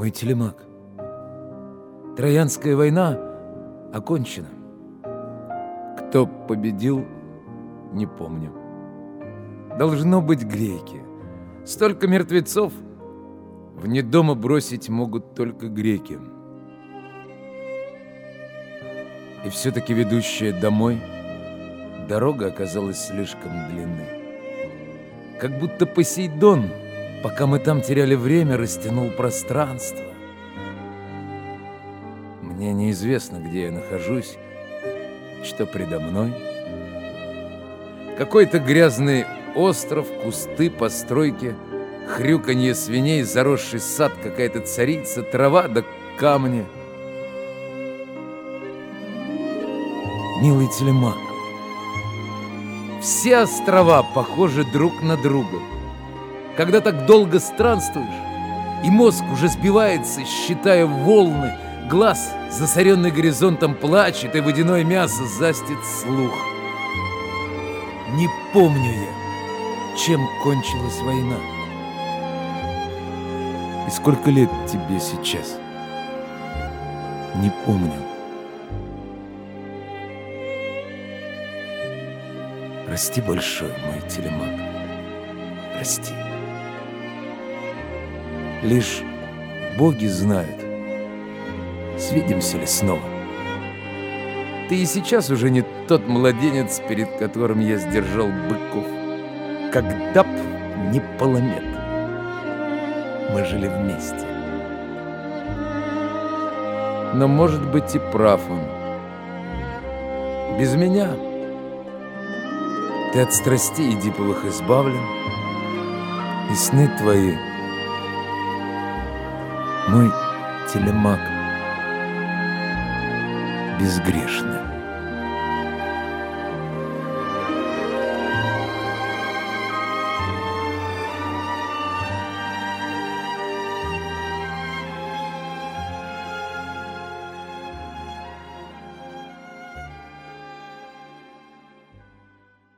Мой телемак. Троянская война окончена. Кто победил, не помню. Должно быть греки. Столько мертвецов. Вне дома бросить могут только греки. И все-таки ведущая домой дорога оказалась слишком длинной. Как будто Посейдон, пока мы там теряли время, растянул пространство. Мне неизвестно, где я нахожусь, что предо мной. Какой-то грязный остров, кусты, постройки, хрюканье свиней, заросший сад, какая-то царица, трава да камни. Милый телемак, все острова похожи друг на друга. Когда так долго странствуешь, и мозг уже сбивается, считая волны, глаз, засоренный горизонтом, плачет, и водяное мясо застит слух. Не помню я, чем кончилась война. И сколько лет тебе сейчас? Не помню. Расти большой, мой телемак, расти. Лишь боги знают, свидимся ли снова. Ты и сейчас уже не тот младенец, перед которым я сдержал быков. Когда б не Паламет, мы жили вместе. Но, может быть, и прав он. Без меня ты от страстей эдиповых избавлен, и сны твои, мой телемак, безгрешны.